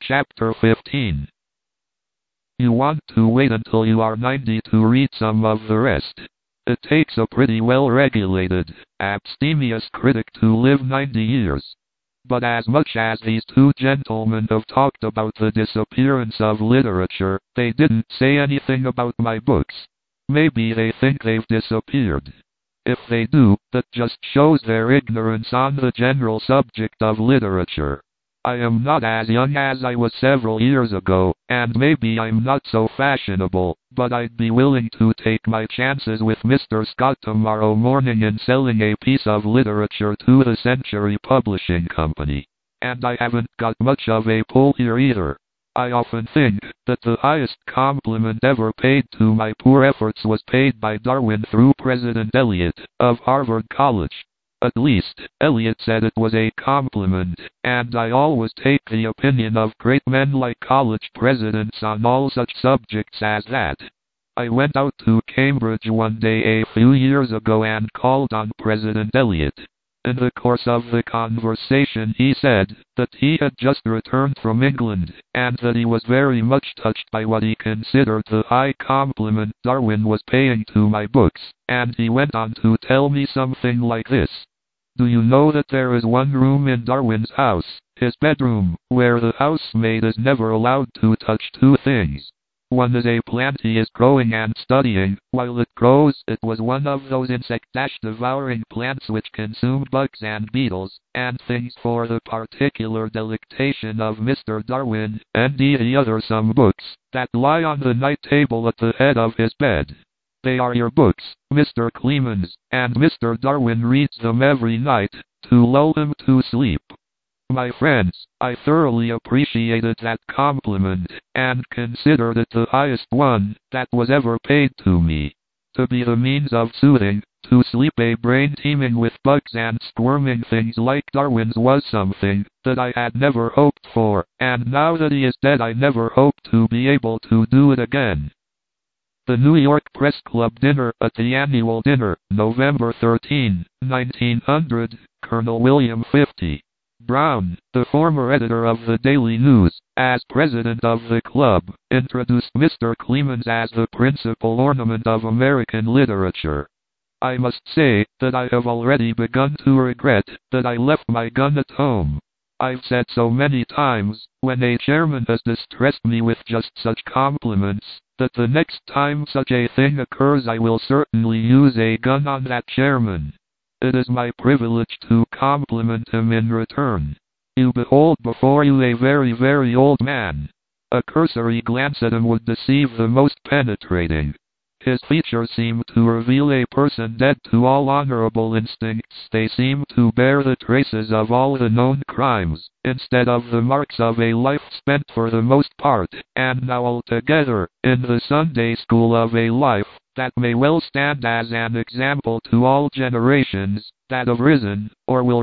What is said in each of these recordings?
Chapter 15. You want to wait until you are 90 to read some of the rest. It takes a pretty well-regulated, abstemious critic to live 90 years. But as much as these two gentlemen have talked about the disappearance of literature, they didn't say anything about my books. Maybe they think they've disappeared. If they do, that just shows their ignorance on the general subject of literature. I am not as young as I was several years ago, and maybe I'm not so fashionable, but I'd be willing to take my chances with Mr. Scott tomorrow morning in selling a piece of literature to the Century Publishing Company. And I haven't got much of a pull here either. I often think that the highest compliment ever paid to my poor efforts was paid by Darwin through President Eliot of Harvard College. At least, Eliot said it was a compliment, and I always take the opinion of great men like college presidents on all such subjects as that. I went out to Cambridge one day a few years ago and called on President Eliot. In the course of the conversation he said that he had just returned from England, and that he was very much touched by what he considered the high compliment Darwin was paying to my books, and he went on to tell me something like this. Do you know that there is one room in Darwin's house, his bedroom, where the housemaid is never allowed to touch two things? One is a plant he is growing and studying. While it grows, it was one of those insect-devouring plants which consume bugs and beetles, and things for the particular delectation of Mr. Darwin, and the other some books, that lie on the night table at the head of his bed. They are your books, Mr. Clemens, and Mr. Darwin reads them every night, to lull him to sleep. My friends, I thoroughly appreciated that compliment, and considered it the highest one that was ever paid to me. To be the means of soothing, to sleep a brain teeming with bugs and squirming things like Darwin's was something that I had never hoped for, and now that he is dead I never hope to be able to do it again. The New York Press Club dinner at the annual dinner, November 13, 1900, Colonel William 50. Brown, the former editor of the Daily News, as president of the club, introduced Mr. Clemens as the principal ornament of American literature. I must say that I have already begun to regret that I left my gun at home. I've said so many times, when a chairman has distressed me with just such compliments, that the next time such a thing occurs I will certainly use a gun on that chairman. It is my privilege to compliment him in return. You behold before you a very, very old man. A cursory glance at him would deceive the most penetrating. His features seem to reveal a person dead to all honorable instincts. They seem to bear the traces of all the known crimes, instead of the marks of a life spent for the most part, and now altogether, in the Sunday school of a life that may well stand as an example to all generations, that have risen, or will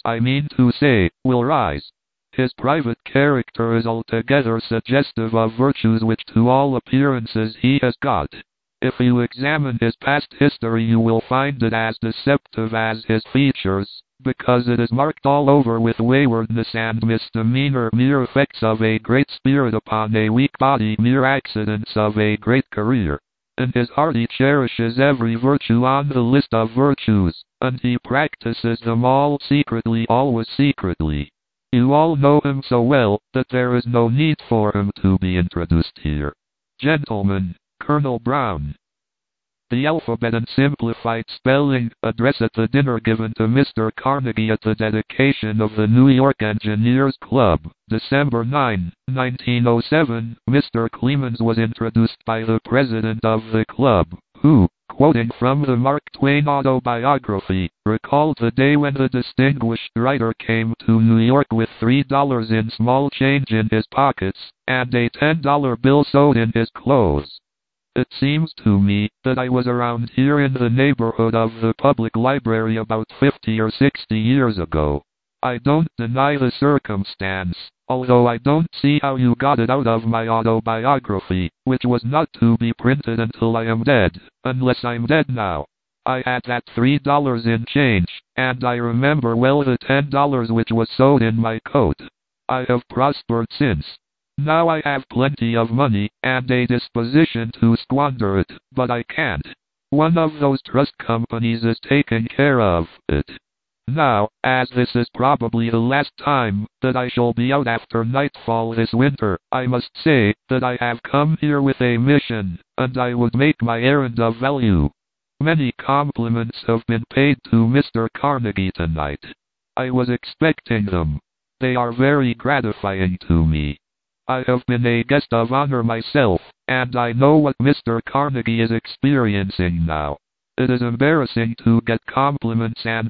will rise. His private character is altogether suggestive of virtues which to all appearances he has got. If you examine his past history you will find it as deceptive as his features, because it is marked all over with waywardness and misdemeanor, mere effects of a great spirit upon a weak body, mere accidents of a great career. In his heart he cherishes every virtue on the list of virtues, and he practices them all secretly, always secretly. You all know him so well, that there is no need for him to be introduced here. Gentlemen, Colonel Brown. The alphabet and simplified spelling address at the dinner given to Mr. Carnegie at the dedication of the New York Engineers Club, December 9, 1907. Mr. Clemens was introduced by the president of the club, who, quoting from the Mark Twain autobiography, recalled the day when the distinguished writer came to New York with $3 in small change in his pockets, and a $10 bill sewed in his clothes. It seems to me that I was around here in the neighborhood of the public library about 50 or 60 years ago. I don't deny the circumstance, although I don't see how you got it out of my autobiography, which was not to be printed until I am dead, unless I'm dead now. I had that $3 in change, and I remember well the $10 which was sewed in my coat. I have prospered since. Now I have plenty of money and a disposition to squander it, but I can't. One of those trust companies is taking care of it. Now, as this is probably the last time that I shall be out after nightfall this winter, I must say that I have come here with a mission, and I would make my errand of value. Many compliments have been paid to Mr. Carnegie tonight. I was expecting them. They are very gratifying to me. I have been a guest of honor myself, and I know what Mr. Carnegie is experiencing now. It is embarrassing to get compliments and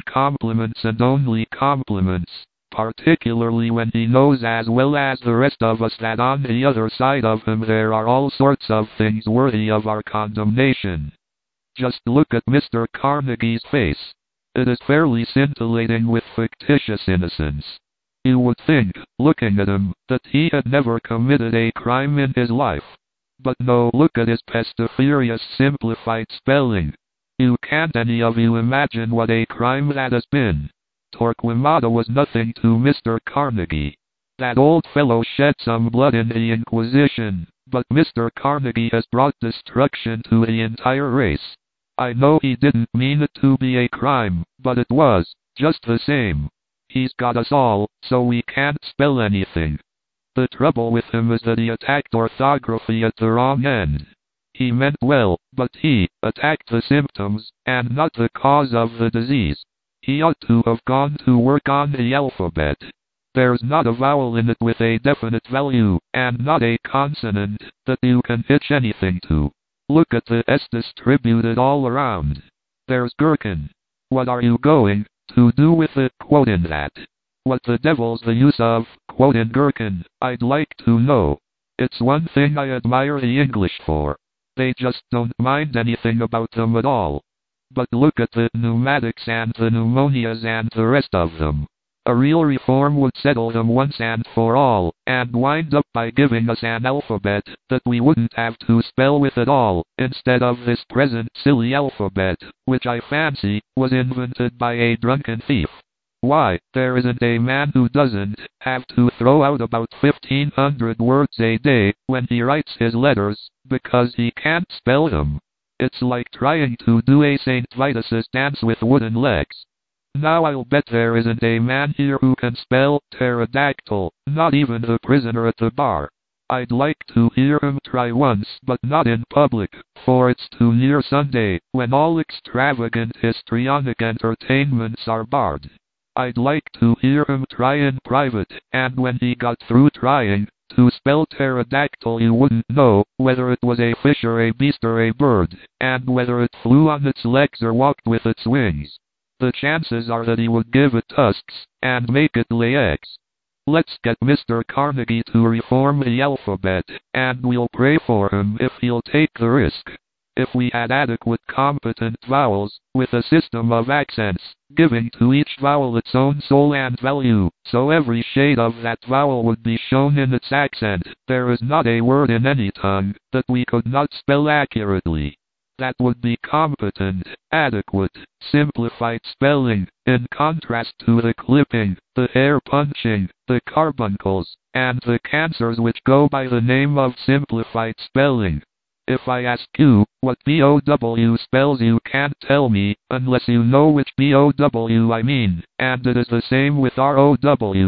only compliments, particularly when he knows as well as the rest of us that on the other side of him there are all sorts of things worthy of our condemnation. Just look at Mr. Carnegie's face. It is fairly scintillating with fictitious innocence. You would think, looking at him, that he had never committed a crime in his life. But no, look at his pestiferious simplified spelling. You can't any of you imagine what a crime that has been. Torquemada was nothing to Mr. Carnegie. That old fellow shed some blood in the Inquisition, but Mr. Carnegie has brought destruction to the entire race. I know he didn't mean it to be a crime, but it was, just the same. He's got us all, so we can't spell anything. The trouble with him is that he attacked orthography at the wrong end. He meant well, but he attacked the symptoms, and not the cause of the disease. He ought to have gone to work on the alphabet. There's not a vowel in it with a definite value, and not a consonant that you can hitch anything to. Look at the S distributed all around. There's gherkin. What are you going to do with it, quoting that? What the devil's the use of quoting gherkin, I'd like to know. It's one thing I admire the English for. They just don't mind anything about them at all. But look at the pneumatics and the pneumonias and the rest of them. A real reform would settle them once and for all, and wind up by giving us an alphabet that we wouldn't have to spell with at all, instead of this present silly alphabet, which I fancy was invented by a drunken thief. Why, there isn't a man who doesn't have to throw out about 1,500 words a day when he writes his letters, because he can't spell them. It's like trying to do a St. Vitus's dance with wooden legs. Now I'll bet there isn't a man here who can spell pterodactyl, not even the prisoner at the bar. I'd like to hear him try once, but not in public, for it's too near Sunday, when all extravagant histrionic entertainments are barred. I'd like to hear him try in private, and when he got through trying to spell pterodactyl you wouldn't know whether it was a fish or a beast or a bird, and whether it flew on its legs or walked with its wings. The chances are that he would give it tusks, and make it lay eggs. Let's get Mr. Carnegie to reform the alphabet, and we'll pray for him if he'll take the risk. If we had adequate competent vowels, with a system of accents, giving to each vowel its own soul and value, so every shade of that vowel would be shown in its accent, there is not a word in any tongue that we could not spell accurately. That would be competent, adequate, simplified spelling, in contrast to the clipping, the hair punching, the carbuncles, and the cancers which go by the name of simplified spelling. If I ask you what BOW spells, you can't tell me, unless you know which BOW I mean, and it is the same with ROW,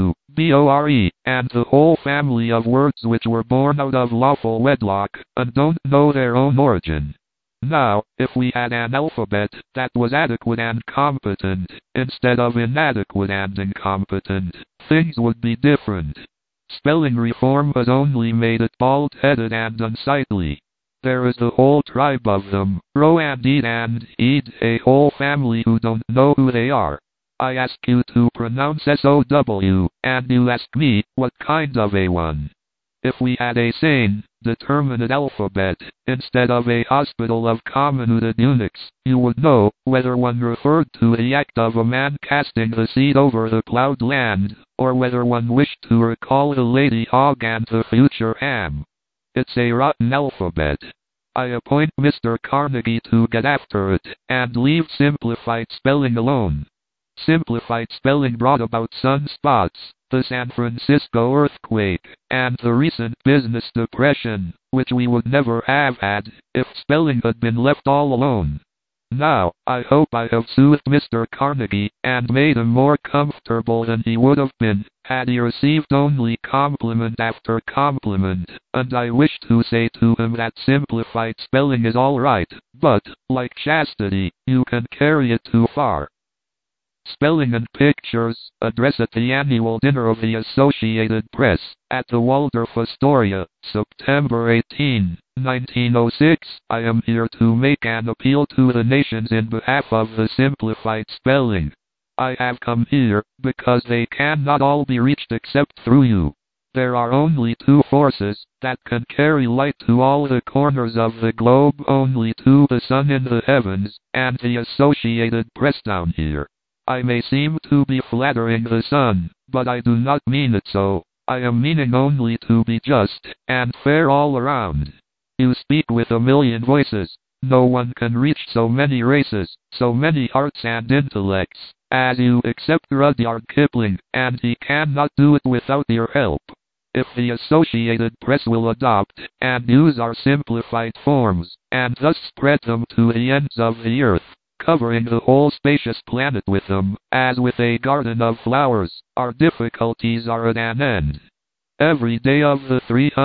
BORE, and the whole family of words which were born out of lawful wedlock, and don't know their own origin. Now, if we had an alphabet that was adequate and competent, instead of inadequate and incompetent, things would be different. Spelling reform has only made it bald-headed and unsightly. There is the whole tribe of them, Row and Eid, a whole family who don't know who they are. I ask you to pronounce SOW, and you ask me, what kind of a one? If we had a sane, determinate alphabet, instead of a hospital of comminuted eunuchs, you would know whether one referred to the act of a man casting the seed over the plowed land, or whether one wished to recall the lady hog and the future ham. It's a rotten alphabet. I appoint Mr. Carnegie to get after it, and leave simplified spelling alone. Simplified spelling brought about sunspots, the San Francisco earthquake, and and the recent business depression, which we would never have had if spelling had been left all alone. Now, I hope I have soothed Mr. Carnegie and made him more comfortable than he would have been had he received only compliment after compliment, and I wish to say to him that simplified spelling is all right, but, like chastity, you can carry it too far. Spelling and Pictures, address at the annual dinner of the Associated Press, at the Waldorf Astoria, September 18, 1906. I am here to make an appeal to the nations in behalf of the simplified spelling. I have come here, because they cannot all be reached except through you. There are only two forces that can carry light to all the corners of the globe, only to the sun in the heavens, and the Associated Press down here. I may seem to be flattering the sun, but I do not mean it so. I am meaning only to be just and fair all around. You speak with a million voices. No one can reach so many races, so many hearts and intellects, as you except Rudyard Kipling, and he cannot do it without your help. If the Associated Press will adopt and use our simplified forms, and thus spread them to the ends of the earth, covering the whole spacious planet with them, as with a garden of flowers, our difficulties are at an end. Every day of the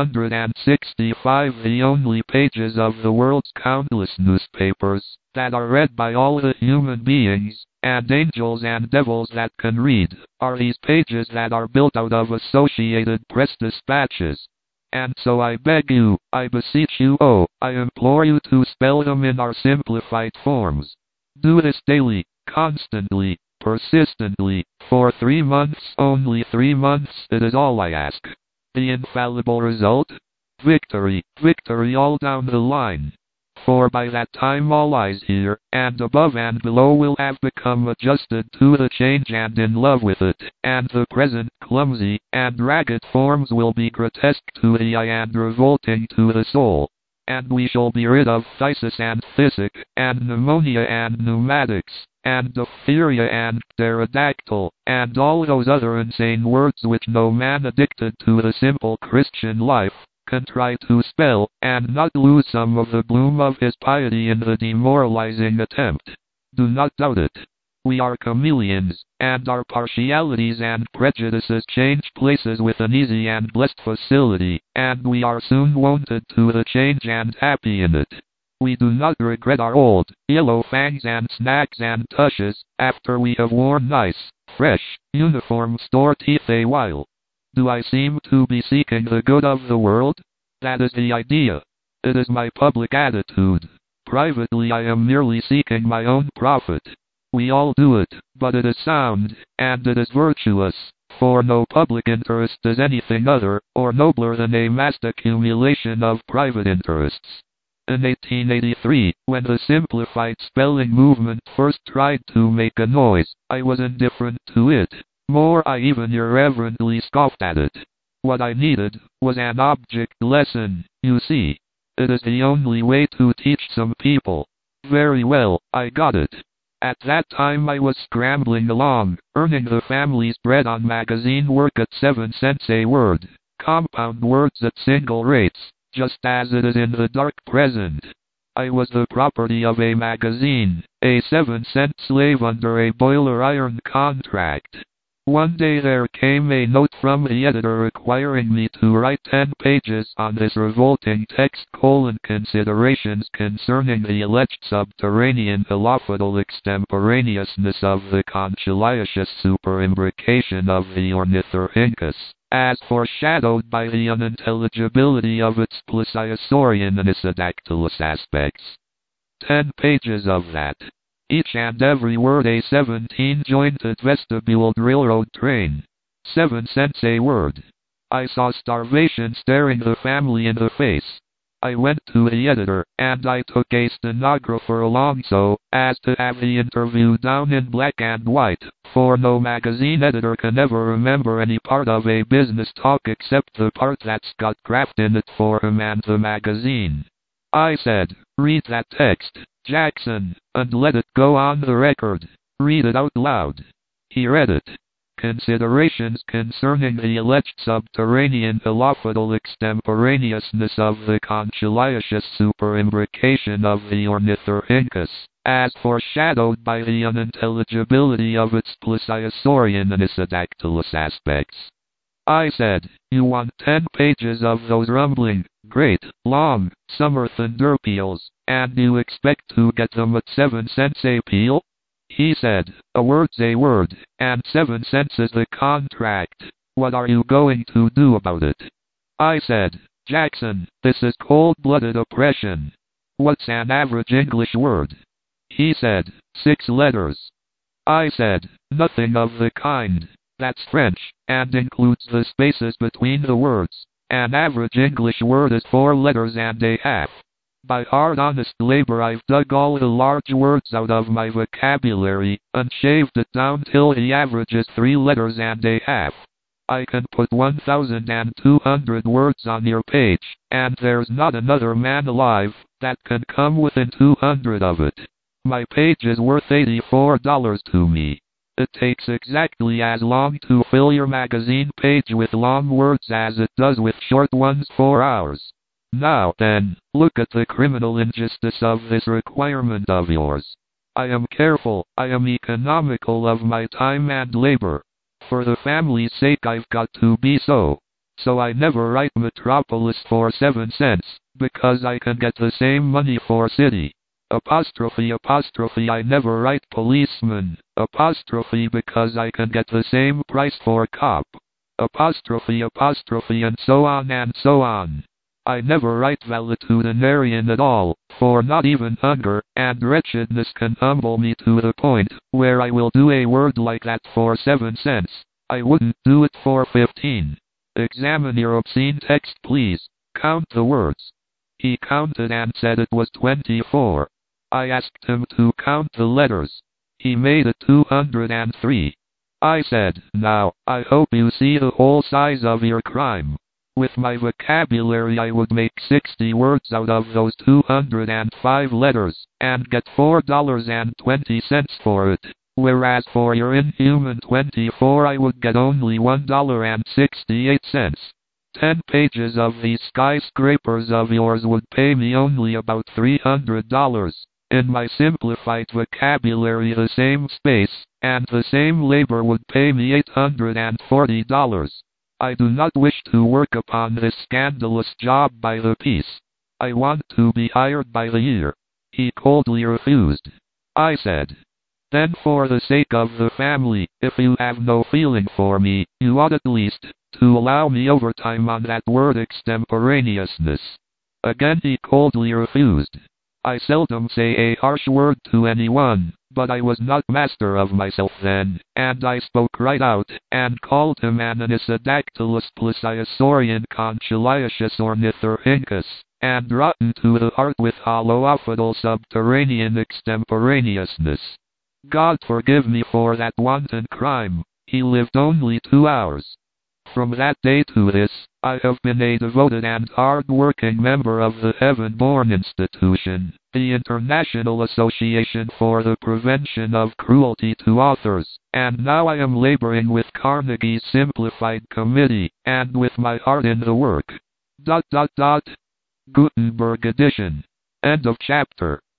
365 the only pages of the world's countless newspapers, that are read by all the human beings, and angels and devils that can read, are these pages that are built out of Associated Press dispatches. And so I beg you, I beseech you, I implore you to spell them in our simplified forms. Do this daily, constantly, persistently, for 3 months, only 3 months, it is all I ask. The infallible result? Victory, victory all down the line. For by that time all eyes here, and above and below will have become adjusted to the change and in love with it, and the present clumsy and ragged forms will be grotesque to the eye and revolting to the soul. And we shall be rid of phthisis and phtisic, and pneumonia and pneumatics, and diphtheria and pterodactyl, and all those other insane words which no man addicted to the simple Christian life can try to spell, and not lose some of the bloom of his piety in the demoralizing attempt. Do not doubt it. We are chameleons, and our partialities and prejudices change places with an easy and blessed facility, and we are soon wonted to the change and happy in it. We do not regret our old, yellow fangs and snacks and tushes, after we have worn nice, fresh, uniform store teeth a while. Do I seem to be seeking the good of the world? That is the idea. It is my public attitude. Privately I am merely seeking my own profit. We all do it, but it is sound, and it is virtuous, for no public interest is anything other, or nobler than a massed accumulation of private interests. In 1883, when the simplified spelling movement first tried to make a noise, I was indifferent to it. More, I even irreverently scoffed at it. What I needed was an object lesson, you see. It is the only way to teach some people. Very well, I got it. At that time I was scrambling along, earning the family's bread on magazine work at 7 cents a word, compound words at single rates, just as it is in the dark present. I was the property of a magazine, a 7-cent slave under a boiler iron contract. One day there came a note from the editor requiring me to write 10 pages on this revolting text: considerations concerning the alleged subterranean halophodal extemporaneousness of the conchiliaceous superimbrication of the Ornithorhynchus, as foreshadowed by the unintelligibility of its plesiosaurian and acidactylous aspects. 10 pages of that. Each and every word a 17-jointed vestibuled railroad train. 7 cents a word. I saw starvation staring the family in the face. I went to the editor, and I took a stenographer along so as to have the interview down in black and white, for no magazine editor can ever remember any part of a business talk except the part that's got graft in it for him and the magazine. I said, "Read that text, Jackson, and let it go on the record. Read it out loud." He read it. considerations concerning the alleged subterranean illophotal extemporaneousness of the conchiliaceous superimbrication of the Ornithorhynchus, as foreshadowed by the unintelligibility of its plesiosaurian and acidactylous aspects. I said, you want 10 pages of those rumbling, great, long, summer thunder peals, and you expect to get them at 7 cents a peel? He said, a word's a word, and 7 cents is the contract. What are you going to do about it? I said, Jackson, this is cold-blooded oppression. What's an average English word? He said, 6 letters. I said, nothing of the kind. That's French, and includes the spaces between the words. An average English word is 4 letters and a half. By hard honest labor I've dug all the large words out of my vocabulary, and shaved it down till the average is 3 letters and a half. I can put 1,200 words on your page, and there's not another man alive that can come within 200 of it. My page is worth $84 to me. It takes exactly as long to fill your magazine page with long words as it does with short ones 4 hours. Now then, look at the criminal injustice of this requirement of yours. I am careful, I am economical of my time and labor. For the family's sake I've got to be so. So I never write Metropolis for 7 cents, because I can get the same money for city. Apostrophe I never write policeman, apostrophe because I can get the same price for cop. Apostrophe and so on and so on. I never write valetudinarian at all, for not even hunger and wretchedness can humble me to the point where I will do a word like that for 7 cents. I wouldn't do it for 15. Examine your obscene text please. Count the words. He counted and said it was 24. I asked him to count the letters. He made it 203. I said, now, I hope you see the whole size of your crime. With my vocabulary I would make 60 words out of those 205 letters, and get $4.20 for it, whereas for your inhuman 24 I would get only $1.68. 10 pages of these skyscrapers of yours would pay me only about $300. In my simplified vocabulary the same space, and the same labor would pay me $840. I do not wish to work upon this scandalous job by the piece. I want to be hired by the year. He coldly refused. I said, then for the sake of the family, if you have no feeling for me, you ought at least to allow me overtime on that word extemporaneousness. Again he coldly refused. I seldom say a harsh word to anyone, but I was not master of myself then, and I spoke right out, and called him an acidactylous plesiosaurian conchiliaceous ornithorhynchus, and rotten to the heart with hollow-ophodal subterranean extemporaneousness. God forgive me for that wanton crime. He lived only 2 hours. From that day to this, I have been a devoted and hard-working member of the Heaven-Born Institution, the International Association for the Prevention of Cruelty to Authors, and now I am laboring with Carnegie's Simplified Committee, and with my heart in the work. Gutenberg edition. End of chapter.